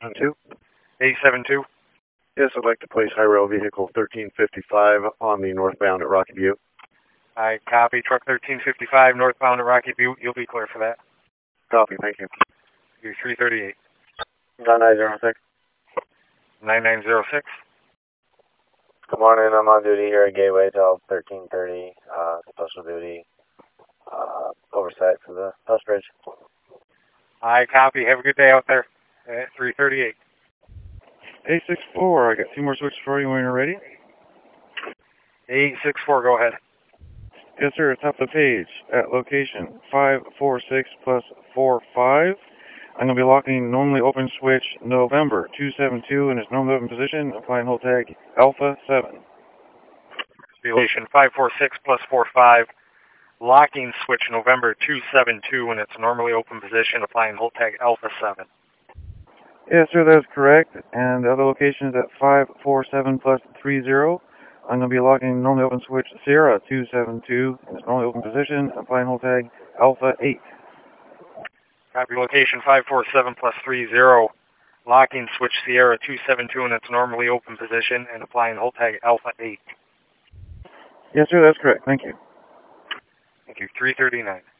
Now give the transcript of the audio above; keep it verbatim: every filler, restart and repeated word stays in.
seven two. eight seven two. Yes, I'd like to place high rail vehicle thirteen fifty-five on the northbound at Rocky View. I copy. Truck thirteen fifty-five northbound at Rocky View. You'll be clear for that. Copy, thank you. You're three thirty-eight. nine nine zero six. nine nine zero six. Good morning, I'm on duty here at Gateway till thirteen thirty, uh, special duty, uh, oversight for the Post Bridge. I copy. Have a good day out there at three thirty-eight. eight six four, I got two more switches for you when you're ready. eight six four, go ahead. Yes, sir, top of the page at location five four six plus four five. I'm going to be locking normally open switch November two seven two in its normally open position, applying hold tag Alpha seven. Station five four six plus four five, locking switch November two seven two in its normally open position, applying hold tag Alpha seven. Yes, sir, that is correct. And the other location is at five four seven plus three zero. I'm going to be locking normally open switch Sierra two seven two in its normally open position, applying hold tag Alpha eight. Copy. Location five four seven plus three zero, locking switch Sierra two seven two in its normally open position and applying hold tag Alpha eight. Yes, sir, that's correct. Thank you. Thank you. three thirty-nine.